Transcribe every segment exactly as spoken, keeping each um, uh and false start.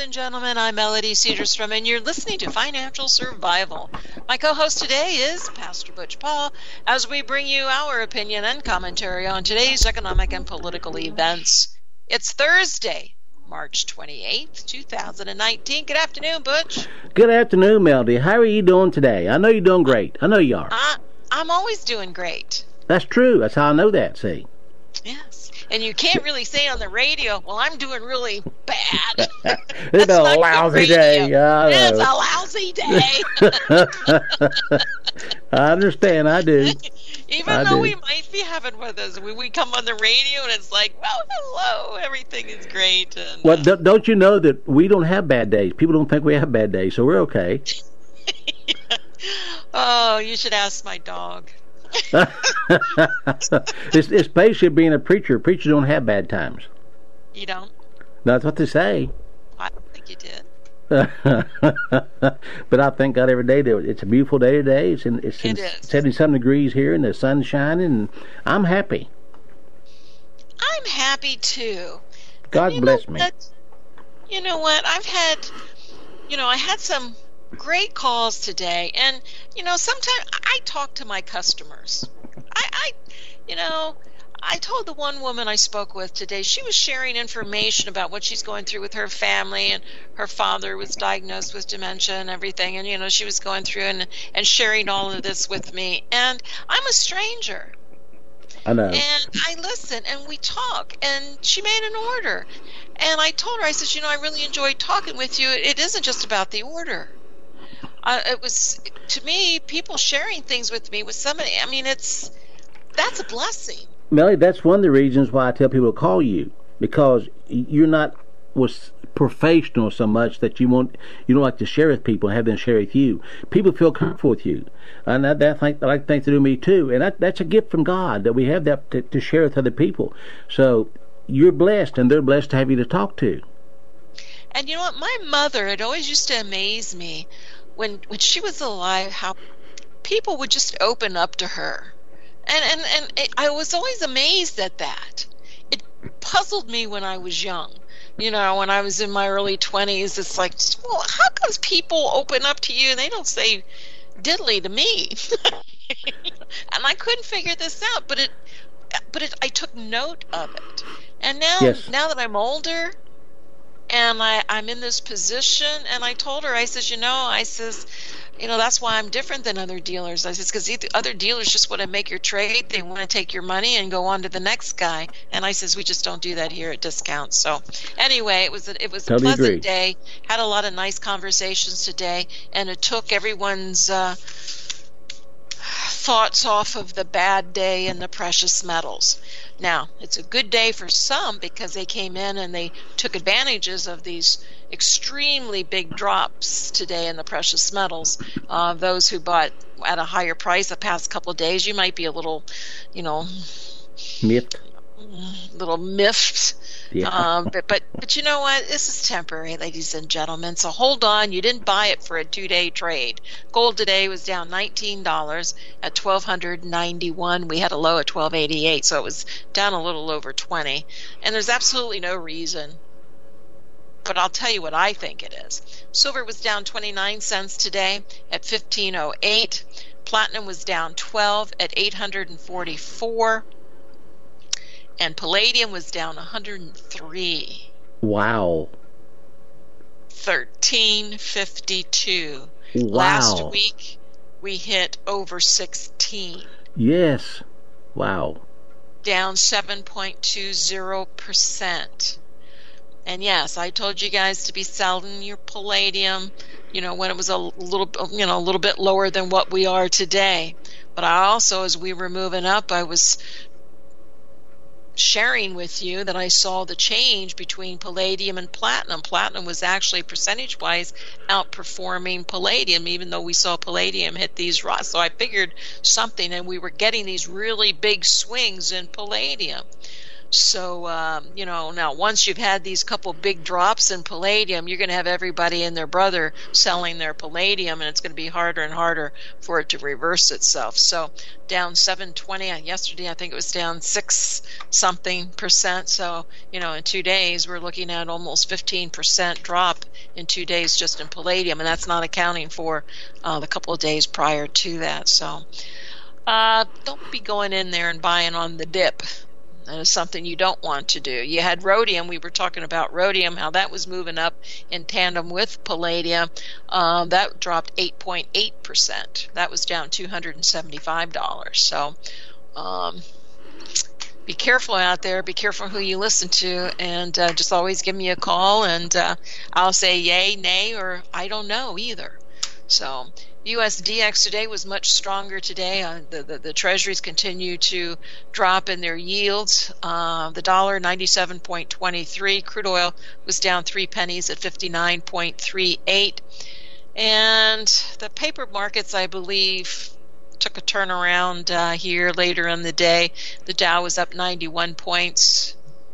and gentlemen, I'm Melody Cedarstrom, and you're listening to Financial Survival. My co-host today is Pastor Butch Paul, as we bring you our opinion and commentary on today's economic and political events. It's Thursday, March twenty-eighth, two thousand nineteen. Good afternoon, Butch. Good afternoon, Melody. How are you doing today? I know you're doing great. I know you are. I, I'm always doing great. That's true. That's how I know that, see. Yes. And you can't really say on the radio, well, I'm doing really bad. It's been a lousy day. It's a lousy day. I understand. I do. Even I though do. we might be having with us, we, we come on the radio and it's like, well, hello, everything is great. And, Well, uh, don't don't you know that we don't have bad days? People don't think we have bad days, so we're okay. Oh, you should ask my dog. it's, it's basically being a preacher. Preachers don't have bad times. You don't? That's what they say. I don't think you did. But I thank God every day that it's a beautiful day today. It's in, it's in It is. seventy-seven degrees here and the sun's shining, and I'm happy. I'm happy too. God You bless know me. what? You know what? I've had, you know, I had some great calls today, and you know, sometimes I talk to my customers. I, I, you know, I told the one woman I spoke with today, she was sharing information about what she's going through with her family, and her father was diagnosed with dementia and everything, and you know, she was going through and and sharing all of this with me, and I'm a stranger. I know. And I listen, and we talk, and she made an order. And I told her, I said, you know, I really enjoyed talking with you. It isn't just about the order. Uh, it was, to me, people sharing things with me with somebody, I mean, it's, that's a blessing. Melly, that's one of the reasons why I tell people to call you, because you're not was professional so much that you want you don't like to share with people and have them share with you. People feel comfortable with you, and that, that think, I like things to do me too. And that, that's a gift from God that we have that to, to share with other people. So you're blessed, and they're blessed to have you to talk to. And you know what? My mother, it always used to amaze me when when she was alive, how people would just open up to her. And, and, and it, I was always amazed at that. It puzzled me when I was young. You know, when I was in my early twenties, it's like, well, how comes people open up to you and they don't say diddly to me? And I couldn't figure this out, but it, but it, I took note of it. And now, Yes. now that I'm older, and I, I'm in this position, and I told her, I says, you know, I says, you know, that's why I'm different than other dealers. I says, because the other dealers just want to make your trade. They want to take your money and go on to the next guy. And I says, we just don't do that here at Discount. So anyway, it was a, it was a Totally pleasant agree. day. Had a lot of nice conversations today, and it took everyone's uh, thoughts off of the bad day and the precious metals. Now, it's a good day for some because they came in and they took advantages of these extremely big drops today in the precious metals. Uh, those who bought at a higher price the past couple of days, you might be a little, you know, Myth. little miffed. Yeah. Um, but, but but you know what? This is temporary, ladies and gentlemen. So hold on. You didn't buy it for a two-day trade. Gold today was down nineteen dollars at twelve ninety-one. We had a low at twelve eighty-eight, so it was down a little over twenty. And there's absolutely no reason. But I'll tell you what I think it is. Silver was down twenty-nine cents today at fifteen oh eight. Platinum was down twelve at eight forty-four. And palladium was down one hundred three. Wow. thirteen fifty-two. Wow. Last week we hit over sixteen. Yes. Wow. Down seven point two zero percent. And yes, I told you guys to be selling your palladium, you know, when it was a little, you know, a little bit lower than what we are today. But I also, as we were moving up, I was sharing with you that I saw the change between palladium and platinum. Platinum was actually percentage-wise outperforming palladium, even though we saw palladium hit these rocks. So I figured something, and we were getting these really big swings in palladium. So, um, you know, now once you've had these couple big drops in palladium, you're going to have everybody and their brother selling their palladium, and it's going to be harder and harder for it to reverse itself. So down seven twenty yesterday, I think it was down six something percent. So, you know, in two days, we're looking at almost fifteen percent drop in two days just in palladium, and that's not accounting for uh, the couple of days prior to that. So uh, don't be going in there and buying on the dip. That is something you don't want to do. You had rhodium. We were talking about rhodium, how that was moving up in tandem with palladium. Uh, that dropped eight point eight percent. That was down two hundred seventy-five dollars. So um, be careful out there. Be careful who you listen to. And uh, just always give me a call, and uh, I'll say yay, nay, or I don't know either. So U S D X today was much stronger today. Uh, the, the the treasuries continue to drop in their yields. Uh, the dollar ninety-seven point two three. Crude oil was down three pennies at fifty-nine point three eight. And the paper markets, I believe, took a turnaround uh, here later in the day. The Dow was up ninety-one points.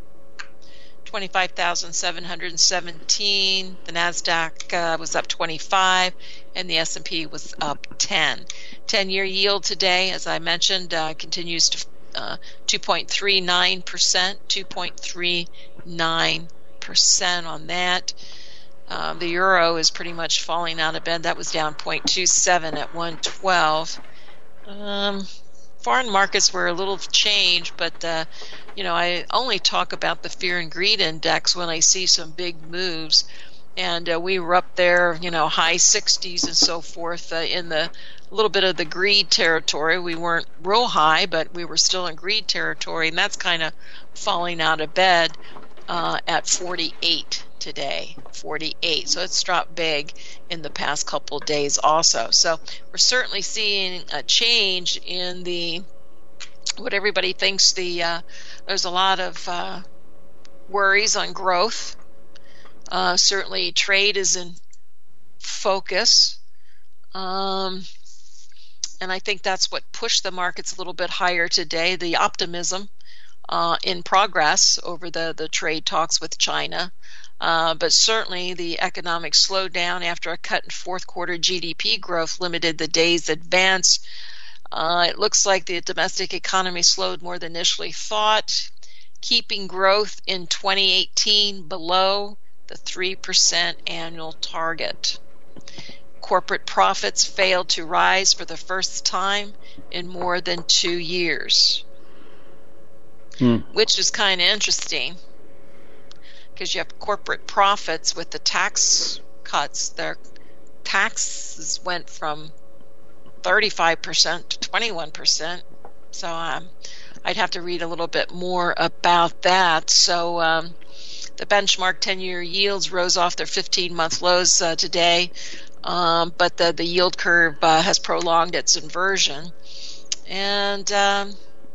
twenty-five thousand seven hundred seventeen. The NASDAQ uh, was up twenty-five, and the S and P was up ten. ten-year yield today, as I mentioned, uh, continues to uh, two point three nine percent, two point three nine percent on that. Uh, the euro is pretty much falling out of bed. That was down zero point two seven at one twelve. Um, foreign markets were a little changed, but uh, you know, I only talk about the fear and greed index when I see some big moves. And uh, we were up there, you know, high sixties and so forth uh, in the a little bit of the greed territory. We weren't real high, but we were still in greed territory, and that's kind of falling out of bed uh, at forty-eight today, forty-eight. So it's dropped big in the past couple of days also. So we're certainly seeing a change in the what everybody thinks the uh, there's a lot of uh, worries on growth. Uh, certainly trade is in focus. Um, and I think that's what pushed the markets a little bit higher today, the optimism uh, in progress over the, the trade talks with China. Uh, but certainly the economic slowdown after a cut in fourth quarter G D P growth limited the day's advance. Uh, it looks like the domestic economy slowed more than initially thought, keeping growth in twenty eighteen below the three percent annual target. Corporate profits failed to rise for the first time in more than two years, hmm. which is kind of interesting because you have corporate profits with the tax cuts. Their taxes went from thirty-five percent to twenty-one percent. So um, I'd have to read a little bit more about that. So um, the benchmark ten-year yields rose off their fifteen-month lows uh, today, um, but the, the yield curve uh, has prolonged its inversion. And um,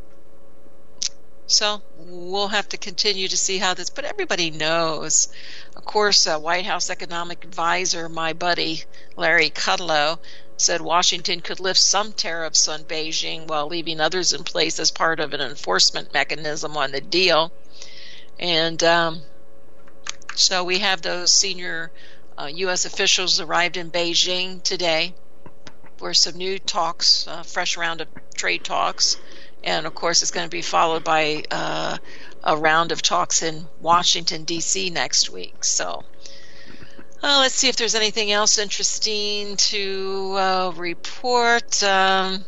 so we'll have to continue to see how this, but everybody knows. Of course, uh, White House economic advisor, my buddy Larry Kudlow, said Washington could lift some tariffs on Beijing while leaving others in place as part of an enforcement mechanism on the deal. And um, so we have those senior uh, U S officials arrived in Beijing today for some new talks, a fresh round of trade talks. And, of course, it's going to be followed by uh, a round of talks in Washington, D C next week. So uh, let's see if there's anything else interesting to uh, report. Um,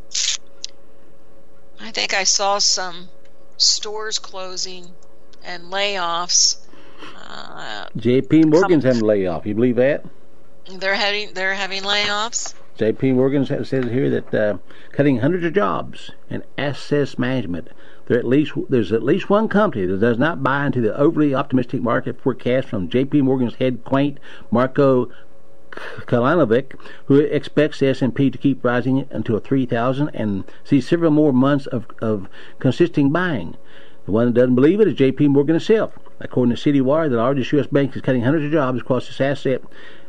I think I saw some stores closing and layoffs. Uh, J P Morgan's having a layoff. You believe that? They're having they're having layoffs. J P Morgan says here that uh, cutting hundreds of jobs in asset management. There at least there's at least one company that does not buy into the overly optimistic market forecast from J P Morgan's head quaint Marko Kalanovic, who expects the S and P to keep rising until three thousand and see several more months of, of consistent buying. The one that doesn't believe it is J P Morgan itself. According to CityWire, the largest U S bank is cutting hundreds of jobs across its asset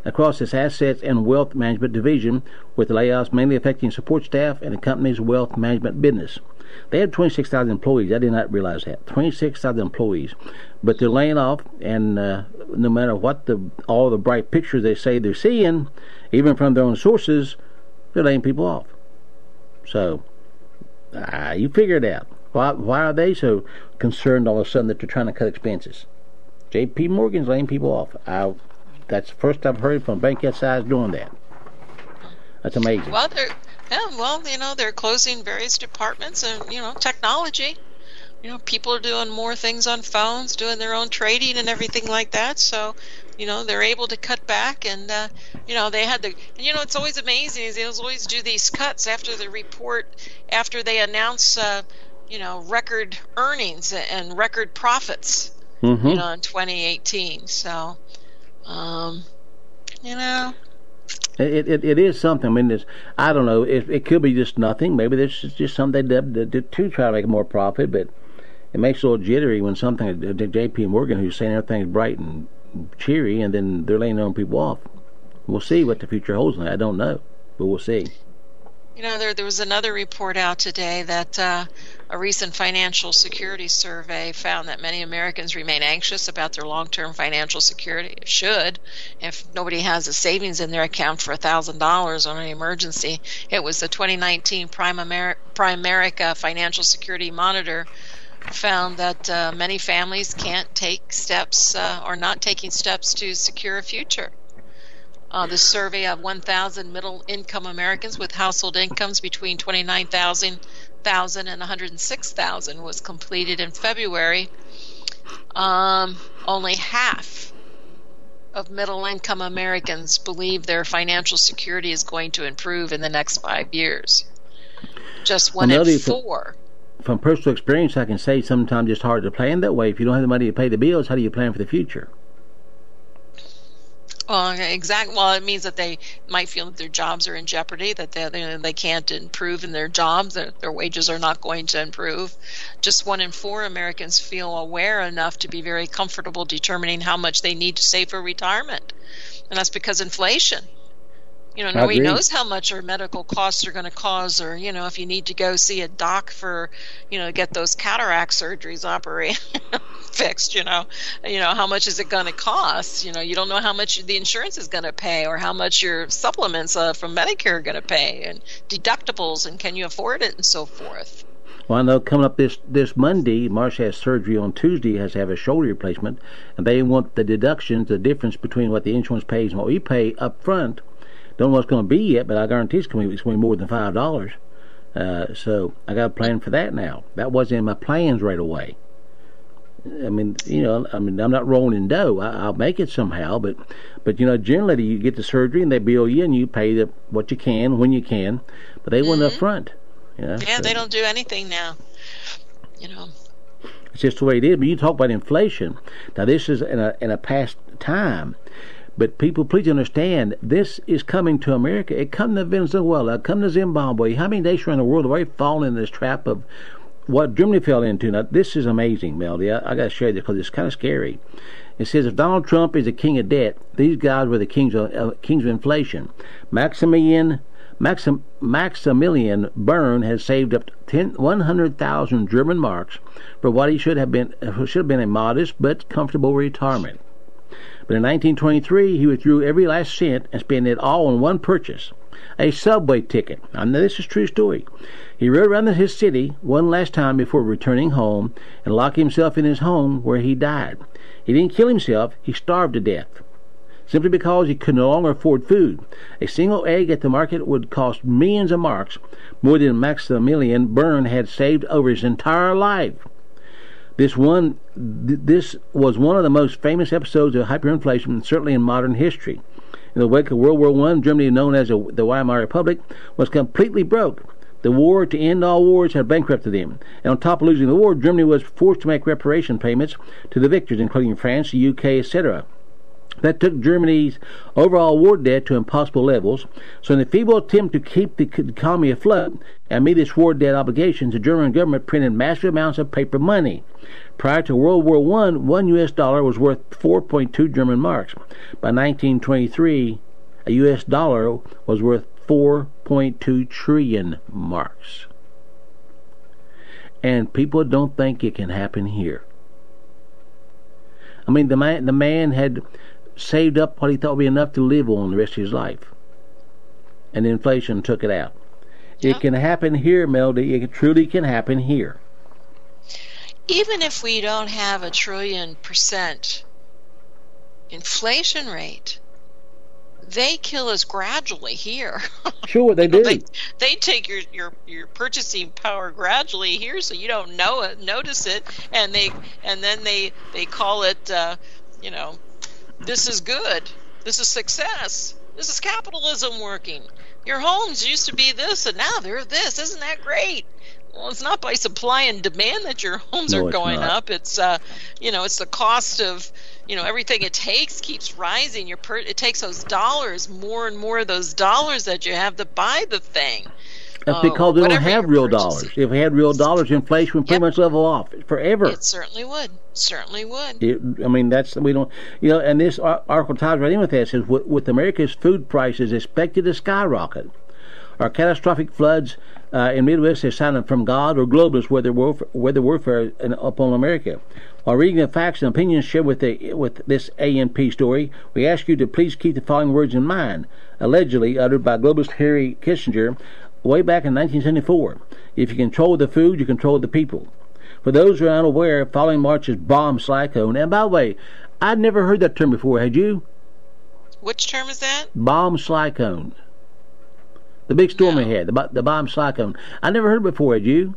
across its assets and wealth management division, with the layoffs mainly affecting support staff and the company's wealth management business. They had twenty-six thousand employees. I did not realize that. twenty-six thousand employees. But they're laying off, and uh, no matter what the all the bright pictures they say they're seeing, even from their own sources, they're laying people off. So, uh, you figure it out. Why, why are they so concerned all of a sudden that they're trying to cut expenses? J P. Morgan's laying people off. I, that's the first I've heard from a bank that size doing that. That's amazing. Well, they're yeah, well, you know, they're closing various departments and, you know, technology. You know, people are doing more things on phones, doing their own trading and everything like that. So, you know, they're able to cut back, and uh, you know, they had to. And, you know, it's always amazing is they always do these cuts after the report, after they announce, uh, you know, record earnings and record profits. Mm-hmm. You know, in twenty eighteen. So, um, you know. It, it it is something. I mean, it's, I don't know. It, it could be just nothing. Maybe there's just, just something they did to, to try to make more profit. But it makes it a little jittery when something J P. Morgan, who's saying everything's bright and cheery, and then they're laying on people off. We'll see what the future holds. I don't know, but we'll see. You know, there there was another report out today that uh, a recent financial security survey found that many Americans remain anxious about their long-term financial security. It should. If nobody has a savings in their account for one thousand dollars on an emergency. It was the twenty nineteen Prime Amer- Primerica Financial Security Monitor found that uh, many families can't take steps uh, or not taking steps to secure a future. Uh, the survey of one thousand middle-income Americans with household incomes between twenty-nine thousand and one hundred six thousand was completed in February. Um, only half of middle-income Americans believe their financial security is going to improve in the next five years. Just one in four. From, from personal experience, I can say sometimes it's hard to plan that way. If you don't have the money to pay the bills, how do you plan for the future? Well, exactly. Well, it means that they might feel that their jobs are in jeopardy, that they they, they can't improve in their jobs, that their wages are not going to improve. Just one in four Americans feel aware enough to be very comfortable determining how much they need to save for retirement, and that's because inflation. You know, nobody knows how much our medical costs are going to cause, or, you know, if you need to go see a doc for, you know, get those cataract surgeries operated fixed, you know, you know, how much is it going to cost? You know, you don't know how much the insurance is going to pay, or how much your supplements uh, from Medicare are going to pay, and deductibles, and can you afford it, and so forth. Well, I know coming up this, this Monday, Marcia has surgery on Tuesday, has to have a shoulder replacement, and they want the deductions, the difference between what the insurance pays and what we pay up front. Don't know what it's going to be yet, but I guarantee it's going to be, it's going to be more than five dollars. Uh, so I got a plan for that now. That wasn't in my plans right away. I mean, you know, I mean, I'm not rolling in dough. I, I'll make it somehow, but, but you know, generally you get the surgery and they bill you and you pay the, what you can when you can, but they mm-hmm. want up front. You know? Yeah, so, they don't do anything now. You know, it's just the way it is. But you talk about inflation. Now, this is in a in a past time. But people, please understand, this is coming to America. It come to Venezuela, it come to Zimbabwe. How many nations around the world have already fallen in this trap of what Germany fell into? Now, this is amazing, Melody. I, I got to share this because it's kind of scary. It says, if Donald Trump is the king of debt, these guys were the kings of, uh, kings of inflation. Maximilian Maxim, Maximilian Bern has saved up ten, one hundred thousand German marks for what he should have been should have been a modest but comfortable retirement. But in nineteen twenty-three, he withdrew every last cent and spent it all on one purchase, a subway ticket. Now, this is a true story. He rode around his city one last time before returning home and locked himself in his home where he died. He didn't kill himself. He starved to death, simply because he could no longer afford food. A single egg at the market would cost millions of marks, more than Maximilian Bern had saved over his entire life. This one, this was one of the most famous episodes of hyperinflation, certainly in modern history. In the wake of World War One, Germany, known as the Weimar Republic, was completely broke. The war to end all wars had bankrupted them. And on top of losing the war, Germany was forced to make reparation payments to the victors, including France, the U K, et cetera. That took Germany's overall war debt to impossible levels. So in the feeble attempt to keep the economy afloat and meet its war debt obligations, the German government printed massive amounts of paper money. Prior to World War One, one U S dollar was worth four point two German marks. By nineteen twenty-three, a U S dollar was worth four point two trillion marks. And people don't think it can happen here. I mean, the man, the man had saved up what he thought would be enough to live on the rest of his life. And inflation took it out. Yep. It can happen here, Melody. It truly can happen here. Even if we don't have a trillion percent inflation rate, they kill us gradually here. Sure, they do. They, they take your, your, your purchasing power gradually here, so you don't know it, notice it, and they and then they they call it, uh, you know, this is good, this is success, this is capitalism working. Your homes used to be this, and now they're this. Isn't that great? Well, it's not by supply and demand that your homes no, are going not. up. It's uh, you know, it's the cost of, you know, everything it takes keeps rising. Your per- it takes those dollars, more and more of those dollars that you have to buy the thing. That's uh, because they don't have real dollars. If we had real dollars, inflation would pretty yep. much level off forever. It certainly would. Certainly would. It, I mean, that's we don't, you know. And this article ties right in with that. Says with, with America's food prices expected to skyrocket, our catastrophic floods uh, in Midwest are sign from God or globalists weather warfare, weather warfare upon America. While reading the facts and opinions shared with the with this A N P story, we ask you to please keep the following words in mind, allegedly uttered by globalist Henry Kissinger way back in nineteen seventy-four. If you control the food, you control the people. For those who are unaware, following March is bomb cyclone. And by the way, I'd never heard that term before. Had you? Which term is that? Bomb cyclone. The big storm no. we had, the, the bomb cyclone. I never heard it before. Had you?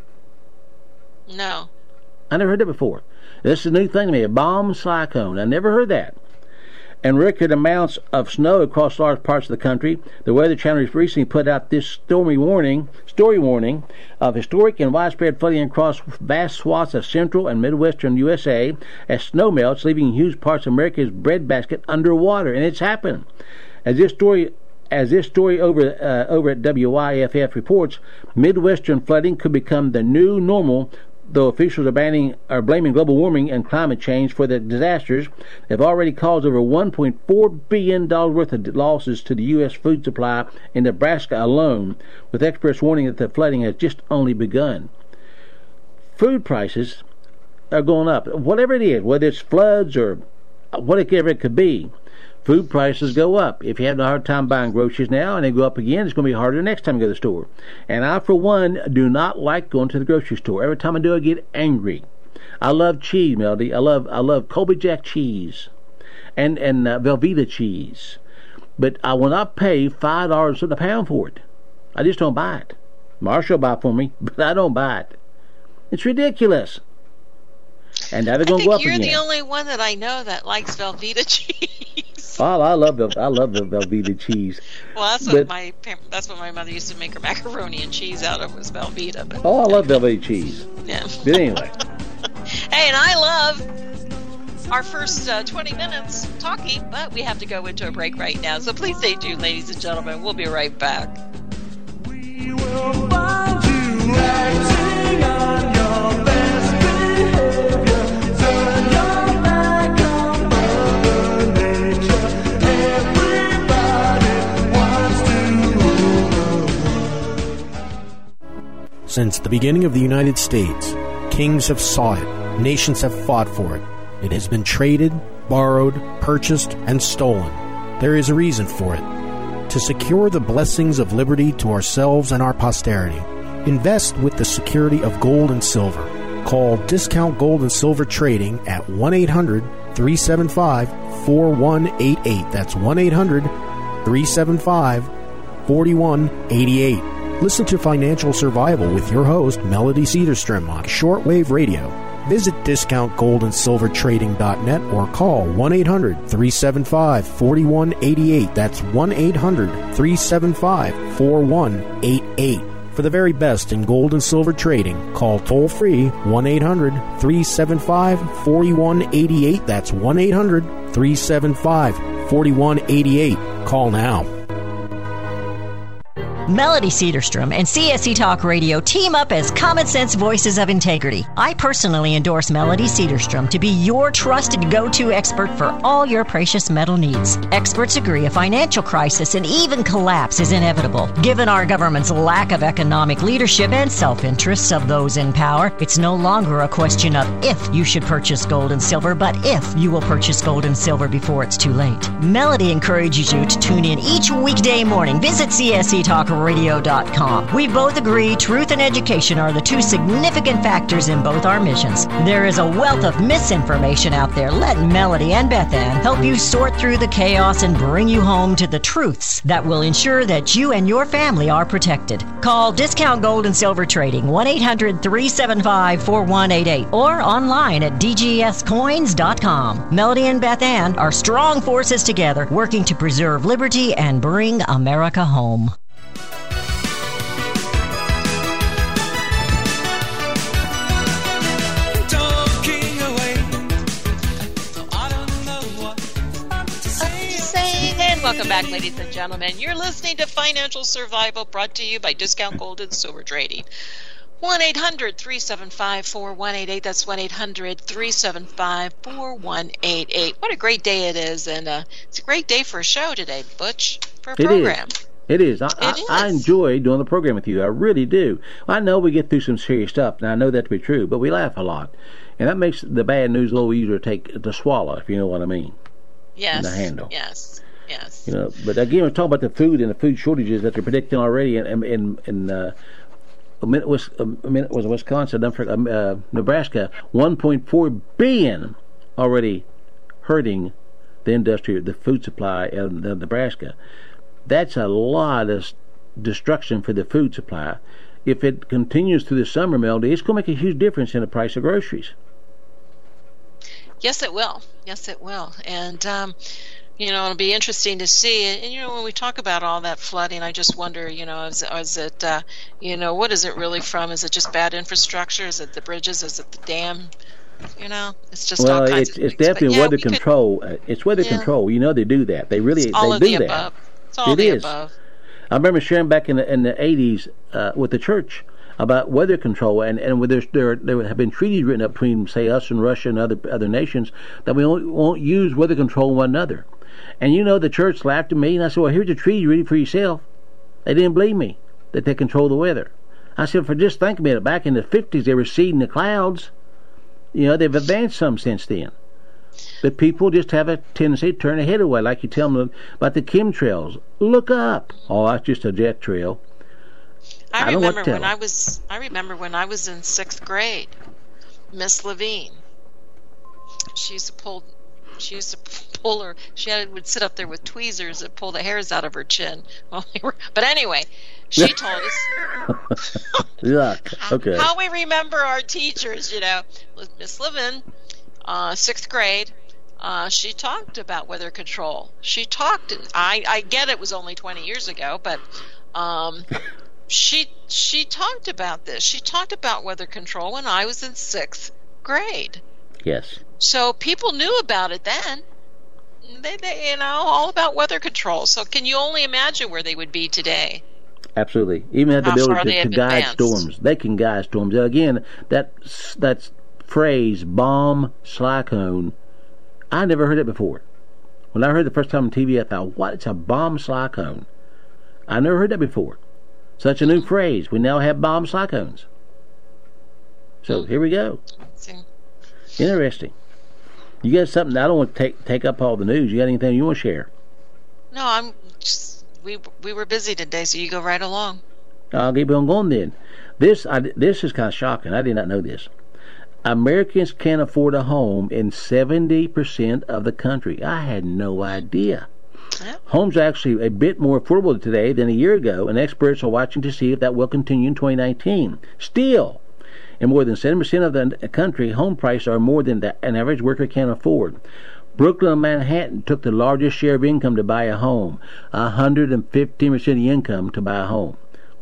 No. I never heard it before. This is a new thing to me, a bomb cyclone. I never heard that. And record amounts of snow across large parts of the country. The Weather Channel recently put out this stormy warning, story warning of historic and widespread flooding across vast swaths of central and midwestern U S A as snow melts, leaving huge parts of America's breadbasket underwater. And it's happened. As this story As this story over uh, over at W I F F reports, Midwestern flooding could become the new normal, though officials are, banning, are blaming global warming and climate change for the disasters. They've already caused over one point four billion dollars worth of losses to the U S food supply in Nebraska alone, with experts warning that the flooding has just only begun. Food prices are going up. Whatever it is, whether it's floods or whatever it could be, food prices go up. If you have a hard time buying groceries now and they go up again, it's going to be harder next time you go to the store. And I, for one, do not like going to the grocery store. Every time I do, I get angry. I love cheese, Melody. I love I love Colby Jack cheese and, and uh, Velveeta cheese. But I will not pay five dollars a pound for it. I just don't buy it. Marshall will buy it for me, but I don't buy it. It's ridiculous. And now they're going to go up again. I think you're the only one that I know that likes Velveeta cheese. Oh, I love the I love the Velveeta cheese. Well, that's but, what my that's what my mother used to make her macaroni and cheese out of, was Velveeta. But, oh, I love Velveeta cheese. Yeah. But anyway. Hey, and I love our first uh, twenty minutes talking, but we have to go into a break right now. So please stay tuned, ladies and gentlemen. We'll be right back. We will find you acting on your best behavior. Turn your back on Mother Nature. Everybody wants to rule. Since the beginning of the United States, kings have sought it, nations have fought for it. It has been traded, borrowed, purchased, and stolen. There is a reason for it. To secure the blessings of liberty to ourselves and our posterity, invest with the security of gold and silver. Call Discount Gold and Silver Trading at one eight hundred, three seven five, four one eight eight. That's one eight hundred, three seven five, four one eight eight. Listen to Financial Survival with your host, Melody Cedarstrom, on shortwave radio. Visit discount gold and silver trading dot net or call one eight hundred, three seven five, four one eight eight. That's one eight hundred, three seven five, four one eight eight. For the very best in gold and silver trading, call toll-free one eight hundred, three seven five, four one eight eight. That's one eight hundred, three seven five, four one eight eight. Call now. Melody Cedarstrom and C S E Talk Radio team up as common sense voices of integrity. I personally endorse Melody Cedarstrom to be your trusted go-to expert for all your precious metal needs. Experts agree a financial crisis and even collapse is inevitable. Given our government's lack of economic leadership and self-interests of those in power, it's no longer a question of if you should purchase gold and silver, but if you will purchase gold and silver before it's too late. Melody encourages you to tune in each weekday morning. Visit C S E Talk radio dot com. We both agree truth and education are the two significant factors in both our missions. There is a wealth of misinformation out there. Let Melody and Beth Ann help you sort through the chaos and bring you home to the truths that will ensure that you and your family are protected. Call Discount Gold and Silver Trading one eight hundred, three seven five, four one eight eight or online at d g s coins dot com. Melody and Beth Ann are strong forces together working to preserve liberty and bring America home. Welcome back, ladies and gentlemen. You're listening to Financial Survival, brought to you by Discount Gold and Silver Trading. one eight hundred, three seven five, four one eight eight. That's one eight hundred, three seven five, four one eight eight. What a great day it is, and uh, it's a great day for a show today, Butch, for a program. It is. I, It I, is. I enjoy doing the program with you. I really do. I know we get through some serious stuff, and I know that to be true, but we laugh a lot. And that makes the bad news a little easier to take to swallow, if you know what I mean. Yes. And to handle. Yes. Yes. You know, but again, we're talking about the food and the food shortages that they're predicting already in in, in uh, a minute was a minute was Wisconsin, don't forget, uh, Nebraska, one point four billion already hurting the industry, the food supply in the Nebraska. That's a lot of destruction for the food supply. If it continues through the summer, Melody, it's going to make a huge difference in the price of groceries. Yes, it will. Yes, it will. And um, you know, it'll be interesting to see. And, you know, when we talk about all that flooding, I just wonder, you know, is, is it, uh, you know, what is it really from? Is it just bad infrastructure? Is it the bridges? Is it the dam? You know, it's just well, all kinds it's, of it's things. definitely But, yeah, weather we could- control. Uh, It's weather Yeah. control. You know they do that. They really It's all they of do the that. above. It's all It the is. above. I remember sharing back in the in the eighties uh, with the church about weather control, and and with there there there have been treaties written up between, say, us and Russia and other other nations that we won't, won't use weather control on one another. And you know, the church laughed at me, and I said, "Well, here's a treaty, read it for yourself." They didn't believe me that they control the weather. I said, "For just think a minute, back in the fifties, they were seeding the clouds. You know, they've advanced some since then." But people just have a tendency to turn their head away, like you tell them about the chemtrails. Look up. Oh, that's just a jet trail. I, I don't want remember to when tell. I was. I remember when I was in sixth grade. Miss Levine. She used to pull. She used to pull her. She had, would sit up there with tweezers and pull the hairs out of her chin. Well, we were, but anyway, she told us Yuck. Okay. how we remember our teachers. You know, Miss Levin, uh, sixth grade. Uh, she talked about weather control. She talked, and I, I get it was only twenty years ago, but um, she she talked about this. She talked about weather control when I was in sixth grade. Yes. So people knew about it then. They, they, you know, all about weather control. So can you only imagine where they would be today? Absolutely. Even have the How far ability they to, to have guide advanced. storms. They can guide storms. Again, that that phrase, bomb cyclone, I never heard it before. When I heard it the first time on T V, I thought, what? It's a bomb cyclone. I never heard that before. Such a new phrase. We now have bomb cyclones. So here we go. See? Interesting. You got something? I don't want to take take up all the news. You got anything you want to share? No, I'm just, we we were busy today, so you go right along. I'll keep on going then. This I, this is kind of shocking. I did not know this. Americans can't afford a home in seventy percent of the country. I had no idea. Yeah. Homes are actually a bit more affordable today than a year ago, and experts are watching to see if that will continue in twenty nineteen. Still, in more than seventy percent of the country, home prices are more than the, an average worker can afford. Brooklyn and Manhattan took the largest share of income to buy a home, one hundred fifteen percent of the income to buy a home.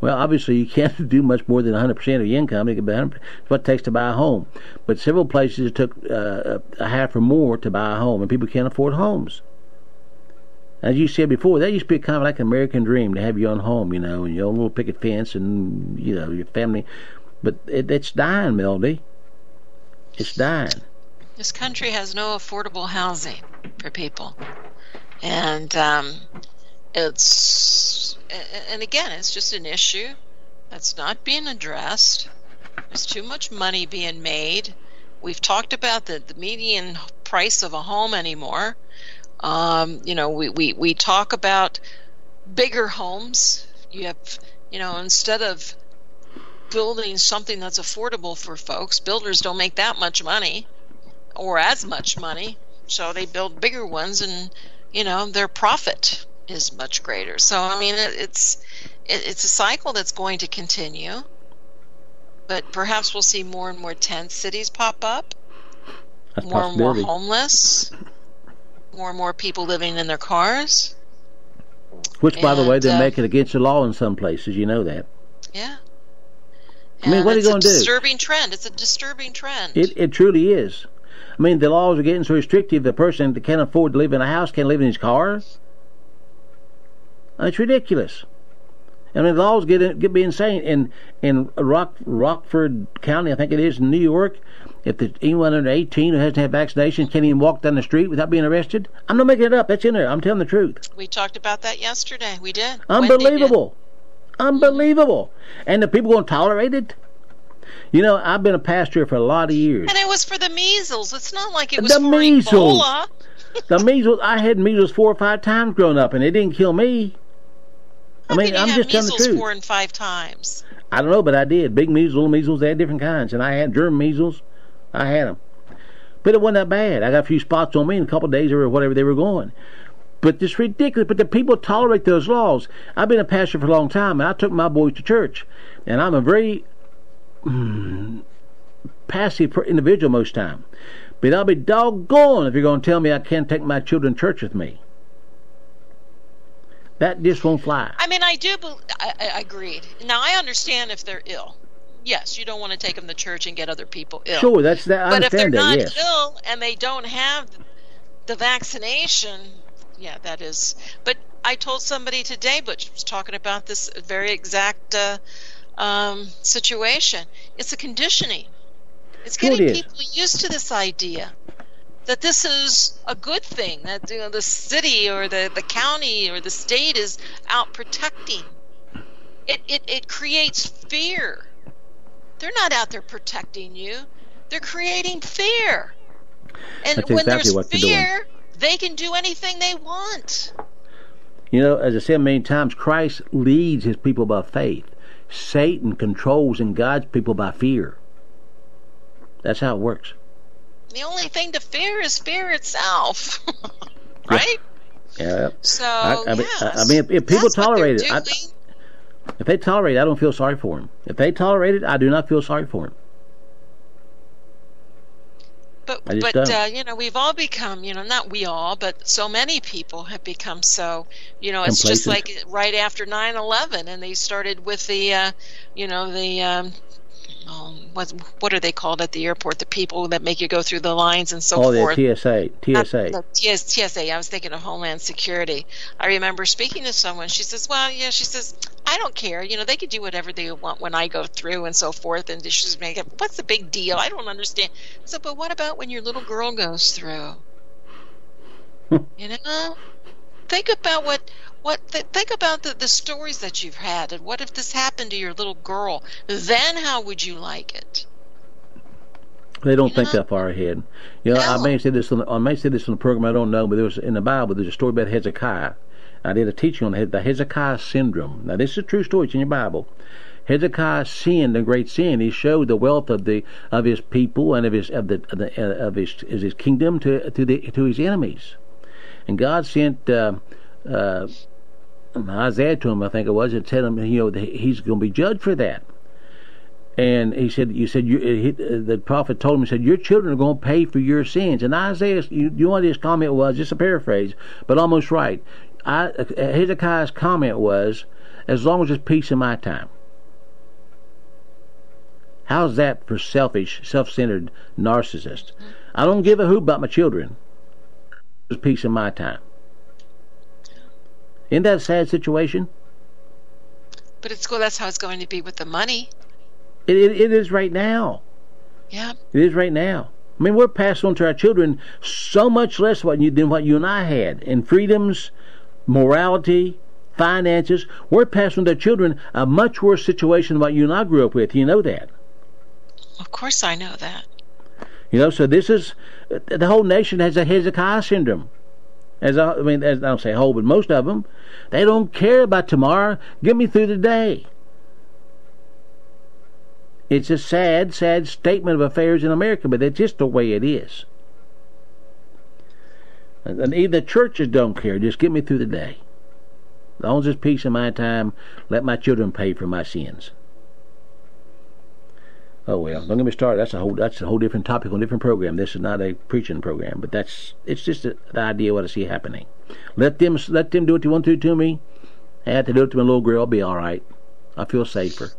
Well, obviously, you can't do much more than one hundred percent of your income. It could be one hundred percent what it takes to buy a home. But several places it took uh, a half or more to buy a home, and people can't afford homes. As you said before, that used to be kind of like an American dream, to have your own home, you know, and your own little picket fence and, you know, your family. But it, it's dying, Melody. It's dying. This country has no affordable housing for people. And um, it's, and again, it's just an issue that's not being addressed. There's too much money being made. We've talked about the, the median price of a home anymore. Um, you know, we, we, we talk about bigger homes. You have, you know, instead of building something that's affordable for folks, builders don't make that much money or as much money. So they build bigger ones and, you know, their profit is much greater. So, I mean, it, it's, it, it's a cycle that's going to continue, but perhaps we'll see more and more tent cities pop up, That's more and more possibility. homeless, more and more people living in their cars. Which, by the way, And, they uh, make it against the law in some places. You know that. Yeah. I mean, And what are you it's gonna a do? disturbing trend. It's a disturbing trend. It it truly is. I mean, the laws are getting so restrictive. The person that can't afford to live in a house can't live in his car. It's ridiculous. I mean, the laws get get be insane. In in Rock Rockford County, I think it is, in New York, if there's anyone under eighteen who hasn't had vaccination can't even walk down the street without being arrested. I'm not making it up. That's in there. I'm telling the truth. We talked about that yesterday. We did. Wendy did. Unbelievable. Unbelievable. And the people going to tolerate it? You know, I've been a pastor for a lot of years. And it was for the measles. It's not like it was The for measles. Ebola. The measles, I had measles four or five times growing up, and it didn't kill me. I How mean, can you I'm have just telling the measles truth. four and five times? I don't know, but I did. Big measles, little measles, they had different kinds. And I had germ measles. I had them. But it wasn't that bad. I got a few spots on me in a couple of days or whatever they were going. But it's ridiculous. But the people tolerate those laws. I've been a pastor for a long time, and I took my boys to church. And I'm a very mm, passive individual most time. But I'll be doggone if you're going to tell me I can't take my children to church with me. That just won't fly. I mean, I do. bel I, I agreed. Now I understand if they're ill. Yes, you don't want to take them to church and get other people ill. Sure, that's that. I But if they're understand that. not Yes. ill and they don't have the vaccination, yeah, that is. But I told somebody today, Butch was talking about this very exact uh, um, situation. It's a conditioning. It's Sure it getting is. people used to this idea that this is a good thing, that, you know, the city or the, the county or the state is out protecting. It, it, it creates fear. They're not out there protecting you. They're creating fear. And That's when exactly there's what they're doing. fear, they can do anything they want. You know, as I said many times, Christ leads his people by faith. Satan controls and guides people by fear. That's how it works. The only thing to fear is fear itself. Right? Yeah. So, I, I, mean, yes, I, I mean, if, if people that's what tolerate they're it, I, doing. if they tolerate it, I don't feel sorry for them. If they tolerate it, I do not feel sorry for them. But, I just but don't. uh, you know, we've all become, you know, not we all, but so many people have become so, you know, it's just like Complacent. right after nine eleven, and they started with the, uh, you know, the, um, um, what, what are they called at the airport? The people that make you go through the lines and so Oh, the forth. T S A. T S A. Not- no, T S T S A. I was thinking of Homeland Security. I remember speaking to someone. She says, well, yeah, she says, I don't care. You know, they can do whatever they want when I go through and so forth. And she's making, what's the big deal? I don't understand. So, but what about when your little girl goes through? You know? Think about what, what th- think about the, the stories that you've had. And what if this happened to your little girl? Then how would you like it? They don't You think know? that far ahead. You know, I No. may say this. On the, I may say this on the program. I don't know, but there was in the Bible. There's a story about Hezekiah. I did a teaching on the Hezekiah syndrome. Now, this is a true story. It's in your Bible. Hezekiah sinned a great sin. He showed the wealth of the of his people and of his of the, of, the, uh, of his of his kingdom to to the to his enemies. And God sent uh, uh, Isaiah to him, I think it was, and tell him, you know, that he's going to be judged for that. And he said, "You said you." He, the prophet told him, "He said your children are going to pay for your sins." And Isaiah, you, you know what his comment was? Just a paraphrase, but almost right. I, Hezekiah's comment was, as long as there's peace in my time. How's that for selfish, self-centered narcissist? I don't give a hoot about my children. There's peace in my time. Isn't that a sad situation? But it's cool. That's how it's going to be with the money. It, it, it is right now. Yeah. It is right now. I mean, we're passing on to our children so much less what you, than what you and I had in freedoms, morality, finances. We're passing on to their children a much worse situation than what you and I grew up with. You know that. Of course I know that. You know, so this is, the whole nation has a Hezekiah syndrome. As I, I mean, as I don't say whole, but most of them, they don't care about tomorrow. Get me through the day. It's a sad, sad statement of affairs in America, but that's just the way it is. And, and even the churches don't care. Just get me through the day. As long as there's peace in my time, let my children pay for my sins. Oh well, don't get me started. That's a whole that's a whole different topic on a different program. This is not a preaching program, but that's it's just a, the idea of what I see happening. Let them let them do what they want to to me. I had to do it to my little girl. I'll be all right. I feel safer.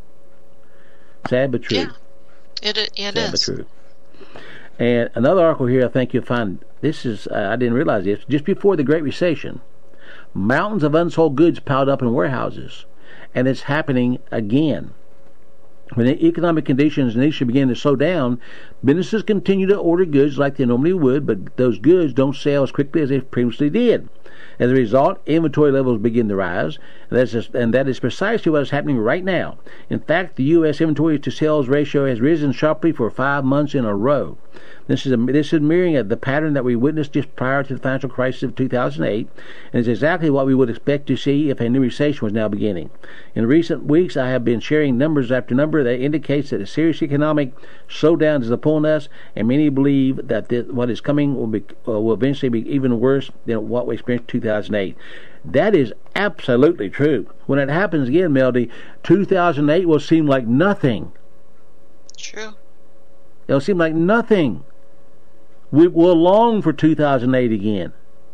Sad but true. Yeah, it it, it Sad is. but true. And another article here, I think you'll find. This is uh, I didn't realize this. Just before the Great Recession, mountains of unsold goods piled up in warehouses, and it's happening again. When the economic conditions initially began to slow down, businesses continue to order goods like they normally would, but those goods don't sell as quickly as they previously did. As a result, inventory levels begin to rise, and, that's just, and that is precisely what is happening right now. In fact, the U S inventory to sales ratio has risen sharply for five months in a row. This is a, this is mirroring the pattern that we witnessed just prior to the financial crisis of two thousand eight, and is exactly what we would expect to see if a new recession was now beginning. In recent weeks, I have been sharing numbers after number that indicates that a serious economic slowdown is upon us, and many believe that this, what is coming will be uh, will eventually be even worse than what we experienced in two thousand eight. That is absolutely true. When it happens again, Melody, two thousand eight will seem like nothing. True. It'll seem like nothing. We will long for two thousand eight again.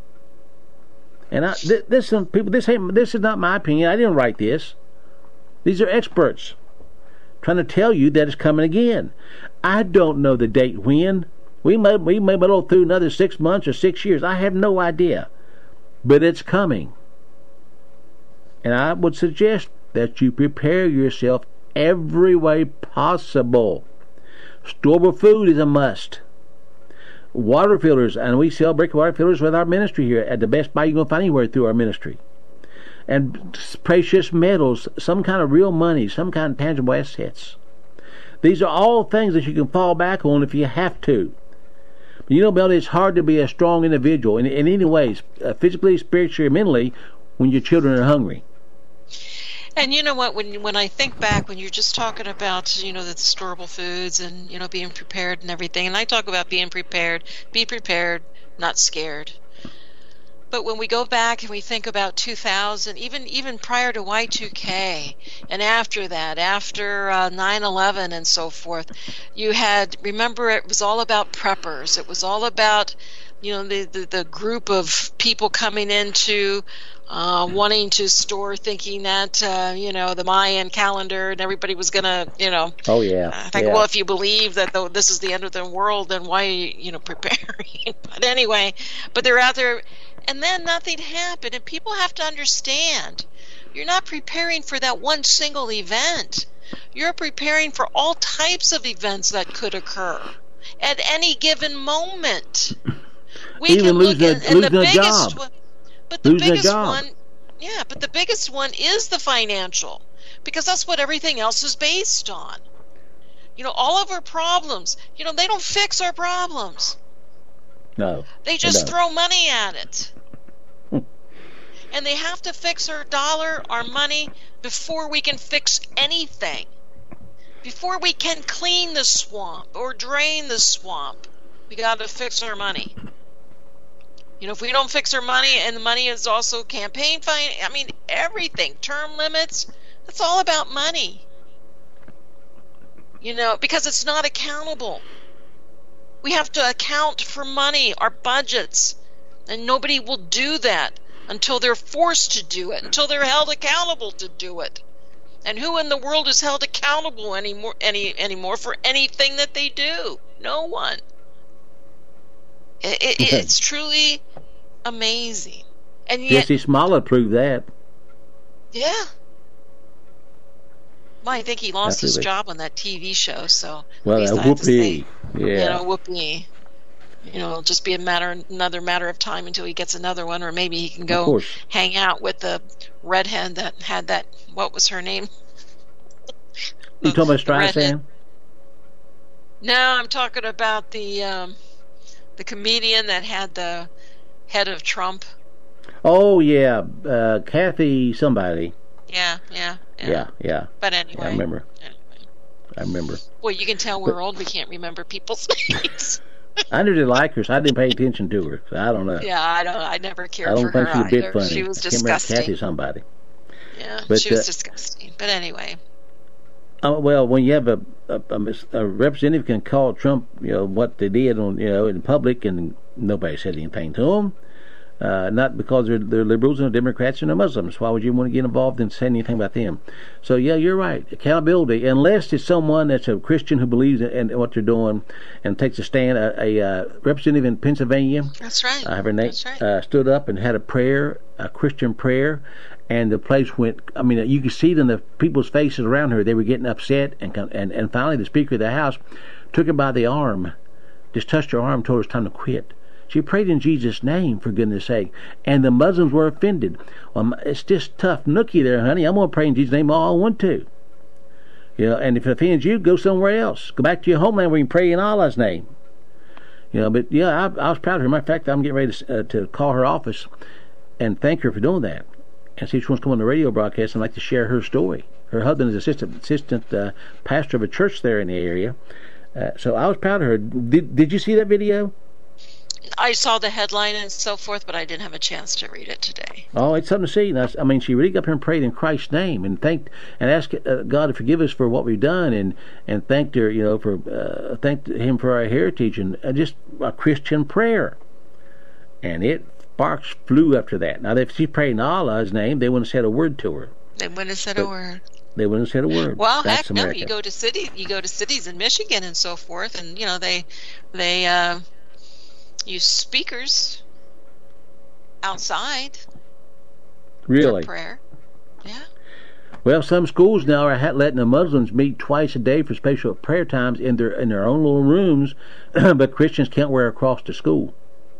And I, th- this people, this ain't, this is not my opinion. I didn't write this. These are experts trying to tell you that it's coming again. I don't know the date when. We may we may go through another six months or six years. I have no idea, but it's coming. And I would suggest that you prepare yourself every way possible. Storable food is a must. Water filters, and we sell brick water filters with our ministry here at the Best Buy you can find anywhere through our ministry. And precious metals, some kind of real money, some kind of tangible assets. These are all things that you can fall back on if you have to. But you know, Melody, it's hard to be a strong individual in, in any ways, uh, physically, spiritually, or mentally, when your children are hungry. And you know what, when when I think back, when you're just talking about, you know, the storable foods and, you know, being prepared and everything, and I talk about being prepared, be prepared, not scared. But when we go back and we think about two thousand, even even prior to Y two K, and after that, after uh, nine eleven and so forth, you had, remember, it was all about preppers. It was all about, you know, the, the, the group of people coming into Uh, wanting to store, thinking that, uh, you know, the Mayan calendar and everybody was going to, you know. Oh, yeah. I think, yeah. well, if you believe that though this is the end of the world, then why are you, you know, preparing? But anyway, but they're out there, and then nothing happened. And people have to understand, you're not preparing for that one single event. You're preparing for all types of events that could occur at any given moment. We Even can look losing at, a, and the losing a biggest job. one. But the Losing a biggest job. one, yeah, but the biggest one is the financial, because that's what everything else is based on. You know, all of our problems, you know, they don't fix our problems. No. They just no. throw money at it. And they have to fix our dollar, our money, before we can fix anything. Before we can clean the swamp or drain the swamp, we got to fix our money. You know, if we don't fix our money, and the money is also campaign finance, I mean, everything, term limits, it's all about money. You know, because it's not accountable. We have to account for money, our budgets, and nobody will do that. until they're forced to do it, until they're held accountable to do it. And who in the world is held accountable anymore, any anymore for anything that they do? No one. It, it, it's truly amazing. And yet, Jesse Smollett proved that. yeah. Well, I think he lost his Absolutely. job on that T V show, so at Well, least uh, I have to say, whoopee. Yeah. you know, whoopee. You know, it'll just be a matter, another matter of time until he gets another one, or maybe he can Of go course. hang out with the redhead that had that. What was her name? You talking about The redhead. Streisand? No, I'm talking about the um, the comedian that had the head of Trump. Oh, yeah. Uh, Kathy somebody. Yeah, yeah, yeah. Yeah, yeah. But anyway, I remember. anyway. I remember. Well, you can tell we're old. We can't remember people's names. I knew they liked her, so I didn't pay attention to her. So I don't know. Yeah, I don't. I never I cared don't for think her she's a bit either. funny. She was I can't remember disgusting. Kathy somebody. Yeah, But, she was uh, disgusting. But anyway, Uh, well, when you have a, a, a, mis- a representative can call Trump, you know, what they did on, you know, in public, and nobody said anything to them. Uh, not because they're, they're liberals and Democrats and they're Muslims. Why would you want to get involved in saying anything about them? So, yeah, you're right. Accountability, unless it's someone that's a Christian who believes in, in what they're doing and takes a stand. A, a uh, representative in Pennsylvania, that's right. uh, her name, That's right. uh, stood up and had a prayer, a Christian prayer, and the place went. I mean, you could see it in the people's faces around her. They were getting upset, and and and finally, the Speaker of the House took her by the arm, just touched her arm, told her it's time to quit. She prayed in Jesus' name, for goodness sake, and the Muslims were offended. Well, it's just tough nookie there, honey. I'm going to pray in Jesus' name all I want to. You know, and if it offends you, go somewhere else. Go back to your homeland where you can pray in Allah's name. You know, but yeah, I, I was proud of her. Matter of fact, I'm getting ready to, uh, to call her office and thank her for doing that, and see if she wants to come on the radio broadcast and like to share her story. Her husband is assistant assistant uh, pastor of a church there in the area, uh, so I was proud of her. Did Did you see that video? I saw the headline and so forth, but I didn't have a chance to read it today. Oh, it's something to see. Now, I mean, she really got up here and prayed in Christ's name and thanked and asked uh, God to forgive us for what we've done, and and thanked her, you know, for uh, thanked Him for our heritage, and uh, just a Christian prayer. And it sparks flew after that. Now, if she prayed in Allah's name, they wouldn't have said a word to her. They wouldn't have said But- a word. They wouldn't have said a word. Well, That's heck no. America. You go to city, you go to cities in Michigan and so forth, and you know they they uh, use speakers outside Really? for prayer. Yeah. Well, some schools now are ha- letting the Muslims meet twice a day for special prayer times in their in their own little rooms, but Christians can't wear a cross to school.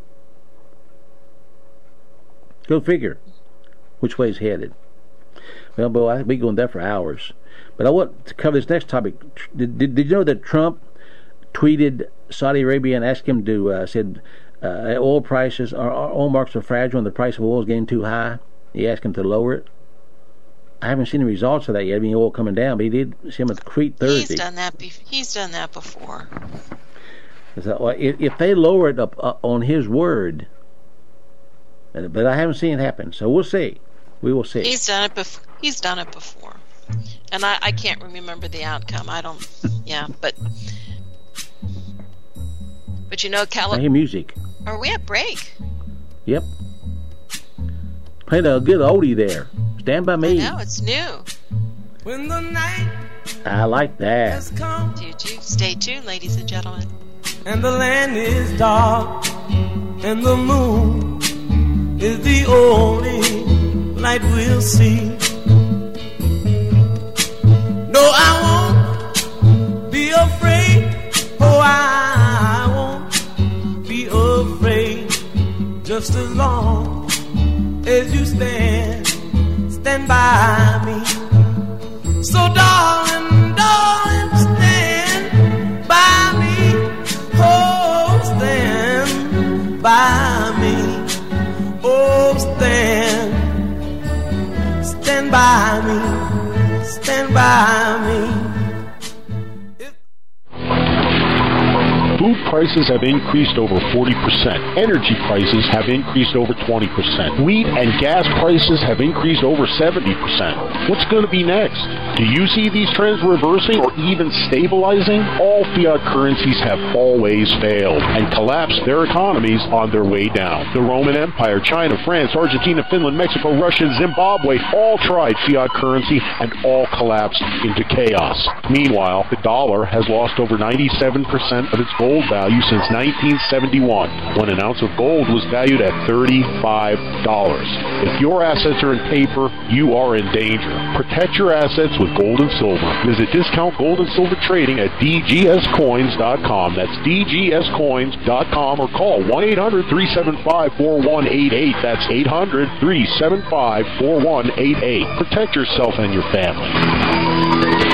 Go figure which way it's headed. Well, boy, I could be going there for hours. But I want to cover this next topic. Did, did, did you know that Trump tweeted Saudi Arabia and asked him to, uh, said, uh, oil prices, our, our oil markets are fragile and the price of oil is getting too high? He asked him to lower it. I haven't seen the results of that yet. I mean, oil coming down, but he did see him at the Crete Thursday. He's done that. Be- he's done that before. So, well, if, if they lower it up uh, on his word, but I haven't seen it happen, so we'll see. We will see. He's done it before. He's done it before, and I, I can't remember the outcome. I don't. Yeah, but but you know, I Cali- hear music. Are we at break? Yep. Played a good oldie there. Stand by me. No, it's new. When the night I like that. has come Do you stay tuned, ladies and gentlemen? and the land is dark and the moon is the only light we'll see. No, I won't be afraid. Oh, I won't be afraid. Just as long as you stand, stand by me. So, darling, darling, stand by me. Oh, stand by me. Oh, stand, stand by me, stand by me. If- Two prices have increased over forty percent. Energy prices have increased over twenty percent. Wheat and gas prices have increased over seventy percent. What's going to be next? Do you see these trends reversing or even stabilizing? All fiat currencies have always failed and collapsed their economies on their way down. The Roman Empire, China, France, Argentina, Finland, Mexico, Russia, and Zimbabwe all tried fiat currency and all collapsed into chaos. Meanwhile, the dollar has lost over ninety-seven percent of its gold value since nineteen seventy-one, when an ounce of gold was valued at thirty-five dollars. If your assets are in paper, you are in danger. Protect your assets with gold and silver. Visit Discount Gold and Silver Trading at d g s coins dot com. That's d g s coins dot com, or call one eight hundred, three seven five, four one eight eight. That's eight hundred, three seven five, four one eight eight. Protect yourself and your family.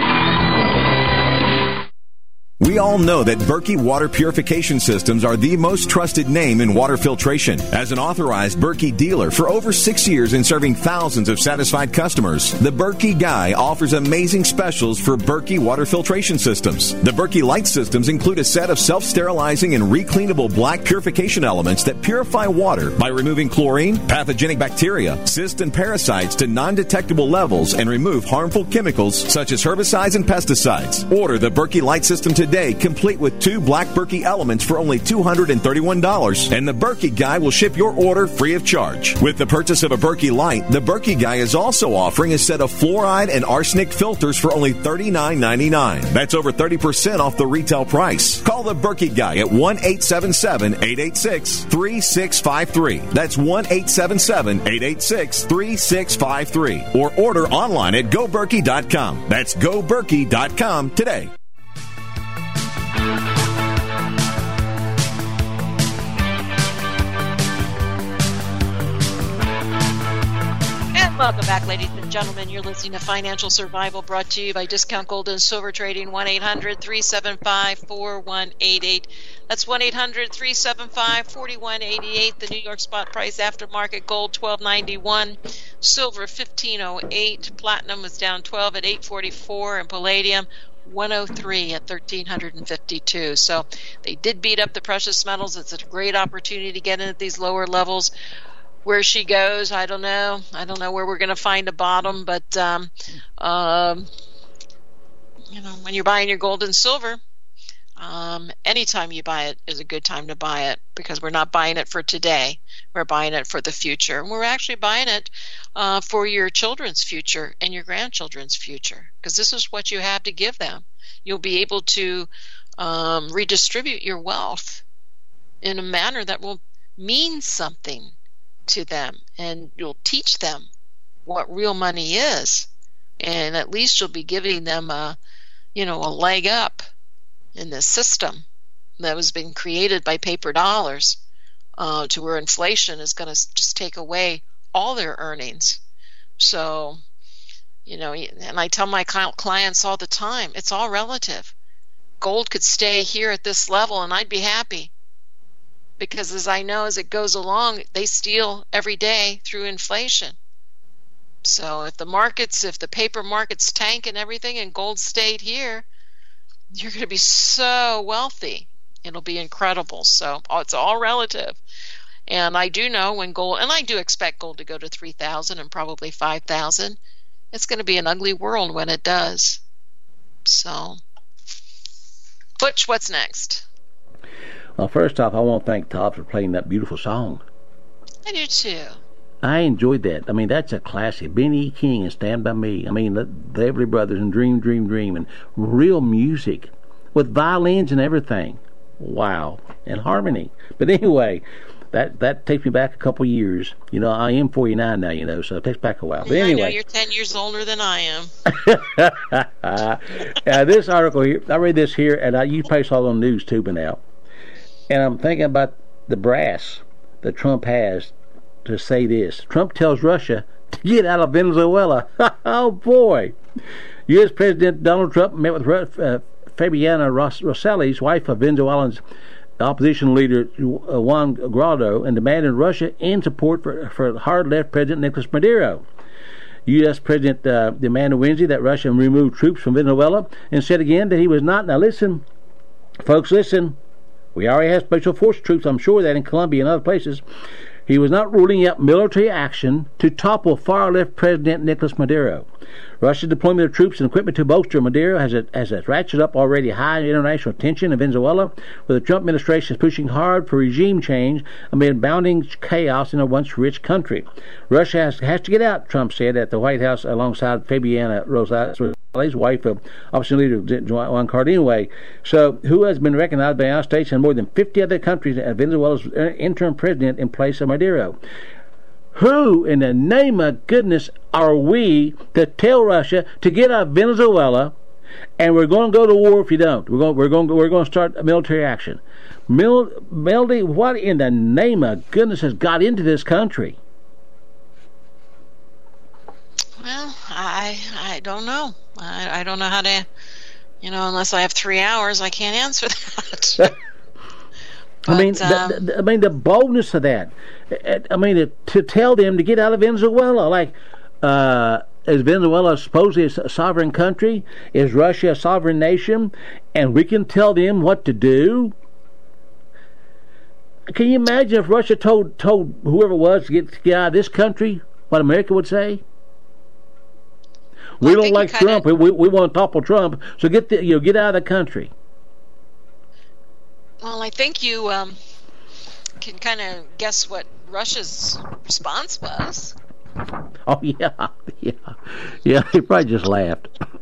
We all know that Berkey Water Purification Systems are the most trusted name in water filtration. As an authorized Berkey dealer for over six years and serving thousands of satisfied customers, the Berkey Guy offers amazing specials for Berkey Water Filtration Systems. The Berkey Light Systems include a set of self-sterilizing and recleanable black purification elements that purify water by removing chlorine, pathogenic bacteria, cysts, and parasites to non-detectable levels and remove harmful chemicals such as herbicides and pesticides. Order the Berkey Light System today. Today, complete with two black Berkey elements for only two hundred thirty-one dollars. And the Berkey Guy will ship your order free of charge. With the purchase of a Berkey Light, the Berkey Guy is also offering a set of fluoride and arsenic filters for only thirty-nine ninety-nine. That's over thirty percent off the retail price. Call the Berkey Guy at one eight seven seven, eight eight six, three six five three. That's one eight seven seven, eight eight six, three six five three. Or order online at go berkey dot com. That's go berkey dot com today. Welcome back, ladies and gentlemen. You're listening to Financial Survival, brought to you by Discount Gold and Silver Trading, one eight hundred, three seven five, four one eight eight. That's one eight hundred, three seven five, four one eight eight. The New York spot price after market: gold twelve ninety-one, silver fifteen oh eight, platinum was down twelve at eight forty-four, and palladium one oh three at thirteen fifty-two. So they did beat up the precious metals. It's a great opportunity to get in at these lower levels. Where she goes, I don't know. I don't know where we're going to find a bottom, but um, um, you know, when you're buying your gold and silver, um, anytime you buy it is a good time to buy it, because we're not buying it for today. We're buying it for the future, and we're actually buying it uh, for your children's future and your grandchildren's future, because this is what you have to give them. You'll be able to um, redistribute your wealth in a manner that will mean something to them, and you'll teach them what real money is, and at least you'll be giving them a, you know, a leg up in this system that has been created by paper dollars, uh, to where inflation is going to just take away all their earnings. So, you know, and I tell my clients all the time, it's all relative. Gold could stay here at this level and I'd be happy. Because as I know, as it goes along, they steal every day through inflation. So if the markets, if the paper markets tank and everything and gold stayed here, you're going to be so wealthy. It'll be incredible. So it's all relative. And I do know when gold, and I do expect gold to go to three thousand and probably five thousand. It's going to be an ugly world when it does. So, Butch, what's next? Well, first off, I want to thank Todd for playing that beautiful song. I do too. I enjoyed that. I mean, that's a classic. Benny E. King and Stand By Me. I mean, the, the Everly Brothers and Dream, Dream, Dream, and real music with violins and everything. Wow. And harmony. But anyway, that that takes me back a couple years. You know, I am forty-nine now, you know, so it takes back a while. But anyway. I know, you're ten years older than I am. uh, this article here, I read this here, and I, you probably saw it on the news too by now. And I'm thinking about the brass that Trump has to say this. Trump tells Russia to get out of Venezuela. Oh, boy. U S President Donald Trump met with uh, Fabiana Rosselli's wife of Venezuelan's opposition leader Juan Guaido, and demanded Russia end support for, for hard-left President Nicolas Maduro. U S President uh, demanded Wednesday that Russia remove troops from Venezuela, and said again that he was not. Now listen, folks, listen. We already have special force troops, I'm sure, that in Colombia and other places. He was not ruling out military action to topple far-left President Nicolas Maduro. Russia's deployment of troops and equipment to bolster Maduro has, a, has a ratcheted up already high international tension in Venezuela, where the Trump administration is pushing hard for regime change amid bounding chaos in a once rich country. Russia has, has to get out, Trump said at the White House alongside Fabiana Rosales, wife of opposition leader Juan Cardinway, so who has been recognized by the United States and more than fifty other countries as Venezuela's interim president in place of Maduro. Who in the name of goodness are we to tell Russia to get out of Venezuela, and we're going to go to war if you don't? We're going, we're going, we're going to start a military action. Mil, Melody, what in the name of goodness has got into this country? Well, I I don't know. I, I don't know how to, you know, unless I have three hours, I can't answer that. But, I mean, um, the, the, I mean the boldness of that. I mean, to, to tell them to get out of Venezuela, like, uh, is Venezuela supposedly a sovereign country? Is Russia a sovereign nation? And we can tell them what to do? Can you imagine if Russia told told whoever it was to get, to get out of this country, what America would say? We well, don't like Trump. Kinda, we, we want to topple Trump. So get the, you know, get out of the country. Well, I think you um, can kind of guess what Russia's response was. Oh yeah, yeah, yeah. He probably just laughed.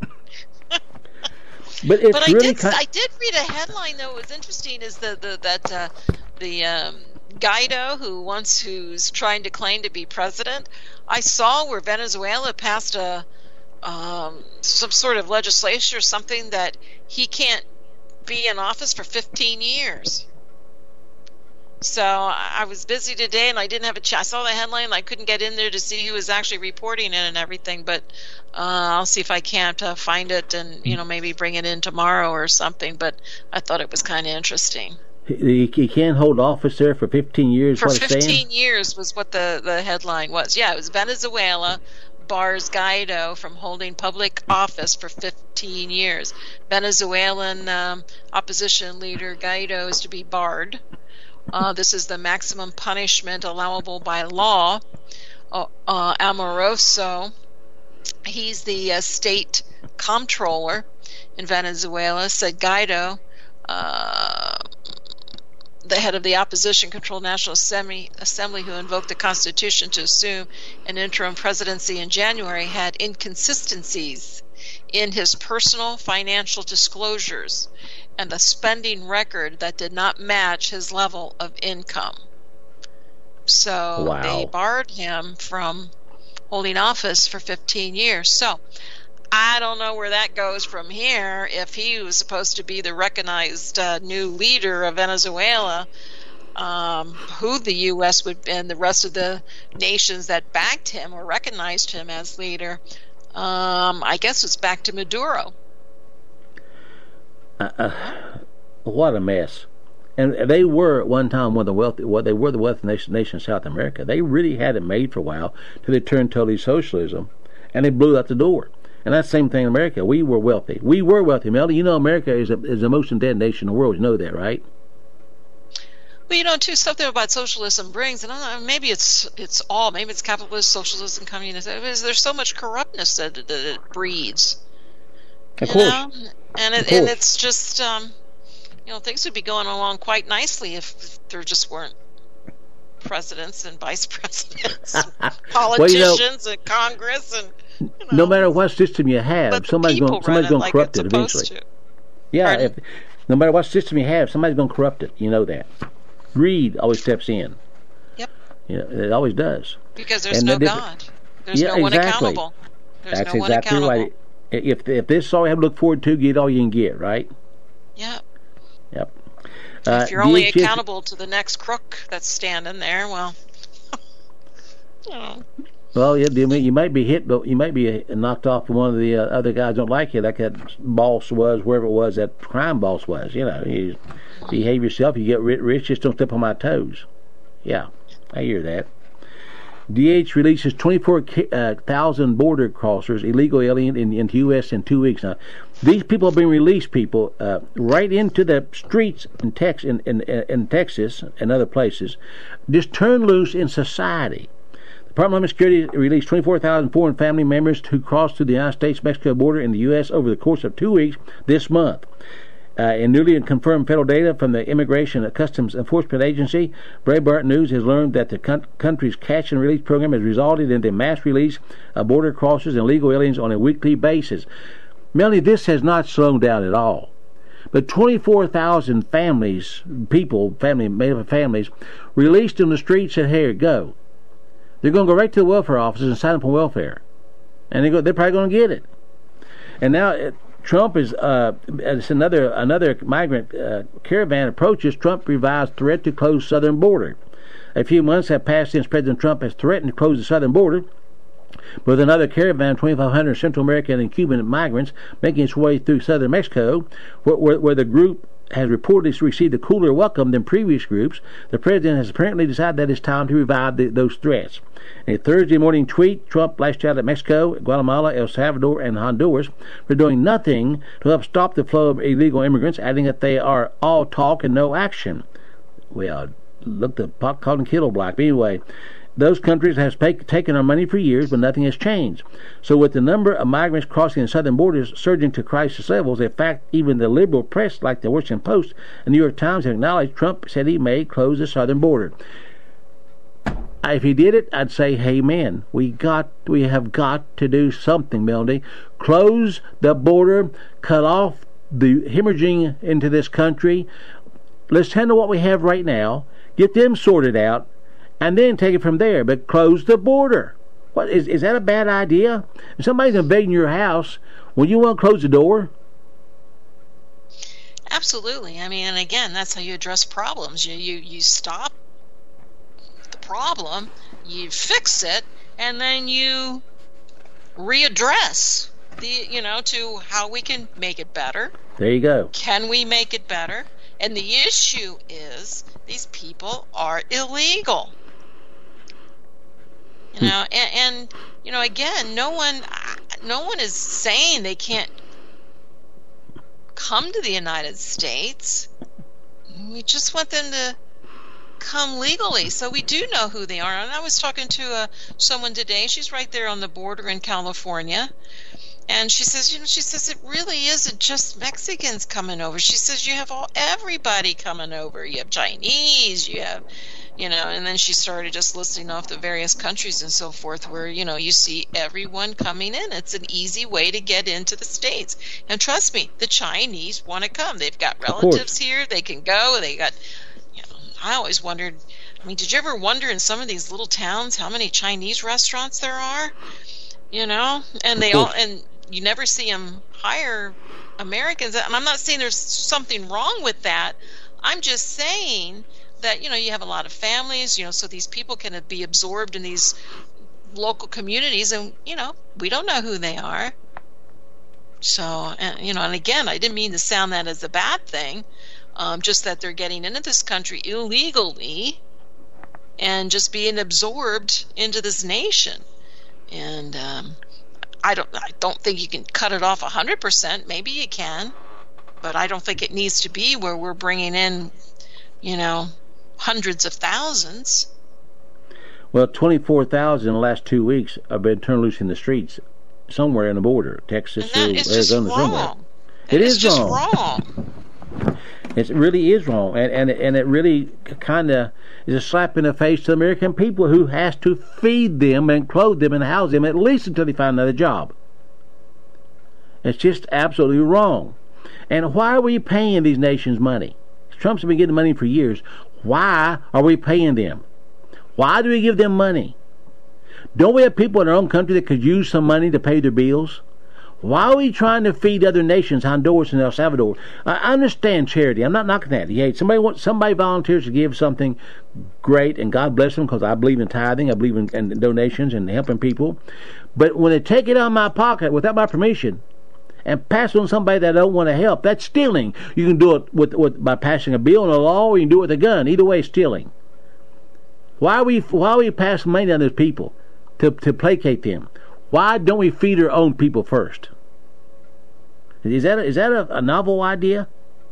But it's but I really did. kind of, I did read a headline though. What was interesting is the, the that uh, the um, Guaido, who wants who's trying to claim to be president. I saw where Venezuela passed a um, some sort of legislation or something that he can't be in office for fifteen years. So I was busy today and I didn't have a chance. I saw the headline and I couldn't get in there to see who was actually reporting it and everything, but uh, I'll see if I can't uh, find it and, you know, maybe bring it in tomorrow or something, but I thought it was kind of interesting. He, he can't hold office there for fifteen years. For what fifteen years was what the, the headline was. Yeah, it was Venezuela bars Guaido from holding public office for fifteen years. Venezuelan um, opposition leader Guaido is to be barred. Uh, this is the maximum punishment allowable by law. Uh, uh, Amoroso, he's the uh, state comptroller in Venezuela, said Guaido, uh, the head of the opposition-controlled National Assembly, Assembly, who invoked the Constitution to assume an interim presidency in January, had inconsistencies in his personal financial disclosures and a spending record that did not match his level of income. So wow. They barred him from holding office for fifteen years. So I don't know where that goes from here. If he was supposed to be the recognized uh, new leader of Venezuela, um, who the U S would and the rest of the nations that backed him or recognized him as leader, um, I guess it's back to Maduro. Uh, uh, what a mess! And they were at one time one of the wealthy. Well, they were the wealthy nation, nation in South America. They really had it made for a while till they turned totally socialism, and they blew out the door. And that's the same thing in America. We were wealthy. We were wealthy, Melody. You know, America is a, is the most indebted nation in the world. You know that, right? Well, you know, too, something about socialism brings, and I don't know, maybe it's it's all, maybe it's capitalism, socialism, communism. There's so much corruptness that, that it breeds. Of course. Know? And it, and it's just, um, you know, things would be going along quite nicely if there just weren't presidents and vice presidents, politicians well, you know, and Congress, and you know, no matter what system you have, somebody's going somebody's going to like corrupt it eventually. To. Yeah, if, no matter what system you have, somebody's going to corrupt it. You know that. Greed always steps in. Yep. You know, it always does. Because there's and no this, God. There's yeah, no one exactly. accountable. There's That's no one exactly accountable. right. If if this is all you have to look forward to, get all you can get, right? Yep. Yep. Uh, if you're only D H S accountable to the next crook that's standing there, well, oh. Well, yeah, you might be hit, but you might be knocked off. One of the uh, other guys don't like you, like that boss was, wherever it was, that crime boss was. You know, you behave yourself. You get rich, just don't step on my toes. Yeah, I hear that. D H releases twenty-four thousand border crossers, illegal alien, in, into U S in two weeks. Now, these people are being released, people, uh, right into the streets in, Tex- in, in, in Texas and other places, just turned loose in society. The Department of Homeland Security released twenty-four thousand foreign family members who crossed through the United States-Mexico border in the U S over the course of two weeks this month. Uh, in newly confirmed federal data from the Immigration and Customs Enforcement Agency, Breitbart News has learned that the con- country's catch and release program has resulted in the mass release of border crossers and illegal aliens on a weekly basis. Melanie, this has not slowed down at all. But twenty-four thousand families, people, family made up of families, released in the streets, said, here, go. They're going to go right to the welfare offices and sign up on welfare. And they go, they're probably going to get it. And now it, Trump is, uh, as another another migrant uh, caravan approaches, Trump revised threat to close southern border. A few months have passed since President Trump has threatened to close the southern border, with another caravan of twenty-five hundred Central American and Cuban migrants making its way through southern Mexico, where, where, where the group has reportedly received a cooler welcome than previous groups. The president has apparently decided that it's time to revive the, those threats. In a Thursday morning tweet, Trump lashed out at Mexico, Guatemala, El Salvador, and Honduras for doing nothing to help stop the flow of illegal immigrants, adding that they are all talk and no action. Well, look, the pot called and kettle black. But anyway, those countries have take, taken our money for years, but nothing has changed. So with the number of migrants crossing the southern borders surging to crisis levels, in fact, even the liberal press like the Washington Post and New York Times have acknowledged Trump said he may close the southern border. If he did it, I'd say, hey, man, we got, we have got to do something, Melody. Close the border, cut off the hemorrhaging into this country. Let's handle what we have right now, get them sorted out, and then take it from there. But close the border. What is is that a bad idea? If somebody's invading your house, would you want to close the door? Absolutely. I mean, and again, that's how you address problems. You you you stop the problem, you fix it, and then you readdress the you know to how we can make it better. There you go. Can we make it better? And the issue is these people are illegal. You know, and, and you know, again, no one, no one is saying they can't come to the United States. We just want them to come legally, so we do know who they are. And I was talking to uh, someone today. She's right there on the border in California, and she says, you know, she says it really isn't just Mexicans coming over. She says you have all everybody coming over. You have Chinese, you have. You know, and then she started just listing off the various countries and so forth where, you know, you see everyone coming in. It's an easy way to get into the States. And trust me, the Chinese want to come. They've got relatives here. They can go. They got, you know, I always wondered, I mean, did you ever wonder in some of these little towns how many Chinese restaurants there are? You know, and they all, and you never see them hire Americans. And I'm not saying there's something wrong with that. I'm just saying that, you know, you have a lot of families, you know, so these people can be absorbed in these local communities, and, you know, we don't know who they are. So, and, you know, and again, I didn't mean to sound that as a bad thing, um, just that they're getting into this country illegally and just being absorbed into this nation. And um, I don't, I don't think you can cut it off one hundred percent. Maybe you can, but I don't think it needs to be where we're bringing in, you know, hundreds of thousands. Well, twenty-four thousand in the last two weeks have been turned loose in the streets somewhere in the border, Texas or Arizona, somewhere. It is just wrong. wrong. It really is wrong, and and and it really kind of is a slap in the face to the American people who has to feed them and clothe them and house them at least until they find another job. It's just absolutely wrong. And why are we paying these nations money? Trump's been getting money for years. Why are we paying them? Why do we give them money? Don't we have people in our own country that could use some money to pay their bills? Why are we trying to feed other nations, Honduras and El Salvador? I understand charity. I'm not knocking that. Yeah, somebody wants, somebody volunteers to give something, great, and God bless them, because I believe in tithing, I believe in, in donations and helping people. But when they take it out of my pocket without my permission and pass it on somebody that I don't want to help, that's stealing. You can do it with, with by passing a bill and a law, or you can do it with a gun. Either way, it's stealing. Why are we why are we passing money on those people to to placate them? Why don't we feed our own people first? Is that a, is that a, a novel idea?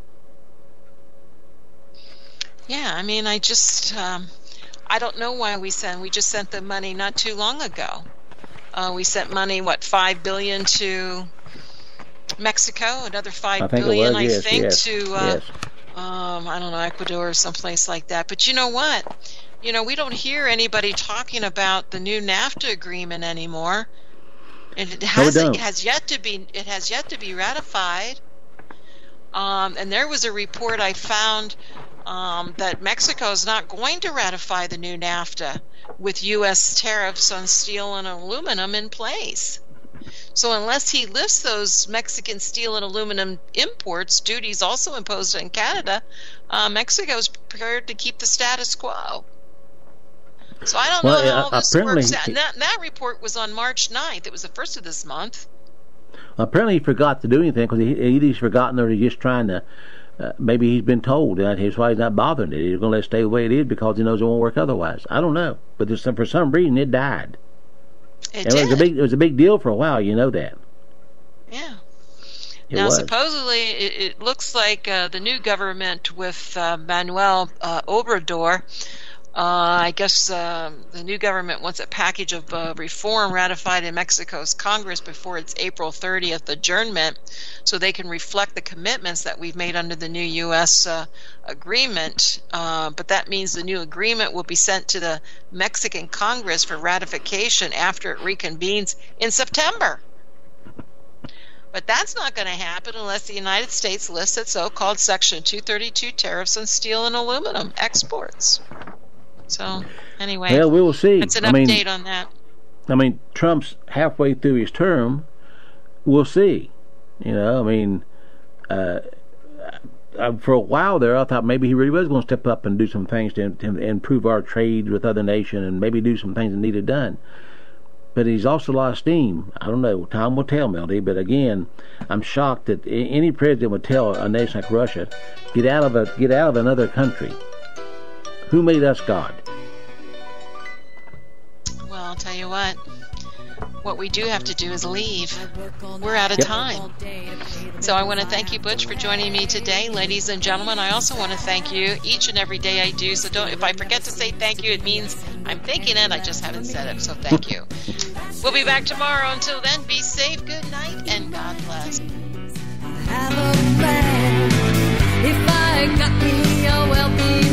Yeah, I mean, I just um, I don't know why we sent. We just sent the money not too long ago. Uh, we sent money, what, five billion to Mexico, another five I think billion, it was, I yes, think, yes, to uh, yes. um, I don't know, Ecuador or someplace like that. But you know what? You know, we don't hear anybody talking about the new NAFTA agreement anymore. It hasn't, it has yet to be it has yet to be ratified. Um, and there was a report I found um, that Mexico is not going to ratify the new NAFTA with U S tariffs on steel and aluminum in place. So unless he lifts those Mexican steel and aluminum imports, duties also imposed in Canada, uh, Mexico is prepared to keep the status quo. So I don't well, know how uh, all this apparently, works out. And that, that report was on March ninth. It was the first of this month. Apparently he forgot to do anything because he, either he's forgotten or he's just trying to, uh, maybe he's been told. And that's why he's not bothering it. He's going to let it stay the way it is because he knows it won't work otherwise. I don't know. But there's some, for some reason it died. It and did. It was, a big, it was a big deal for a while, you know that. Yeah. It now, was. supposedly, it, it looks like uh, the new government with uh, Manuel uh, Obrador, Uh, I guess uh, the new government wants a package of uh, reform ratified in Mexico's Congress before its April thirtieth adjournment so they can reflect the commitments that we've made under the new U S uh, agreement. Uh, but that means the new agreement will be sent to the Mexican Congress for ratification after it reconvenes in September. But that's not going to happen unless the United States lifts its so-called Section two thirty-two tariffs on steel and aluminum exports. So, anyway, well, we will see. It's an I update mean, on that. I mean, Trump's halfway through his term. We'll see. You know, I mean, uh, for a while there, I thought maybe he really was going to step up and do some things to, to improve our trade with other nations and maybe do some things that needed done. But he's also lost steam. I don't know. Time will tell, Melody. But again, I'm shocked that any president would tell a nation like Russia, get out of a get out of another country. Who made us God? Well, I'll tell you what. What we do have to do is leave. We're out of Yep. time. So I want to thank you, Butch, for joining me today. Ladies and gentlemen, I also want to thank you each and every day I do. So don't, if I forget to say thank you, it means I'm thinking it. I just haven't said it. So thank you. We'll be back tomorrow. Until then, be safe, good night, and God bless. Have a plan. If I got me a wealthy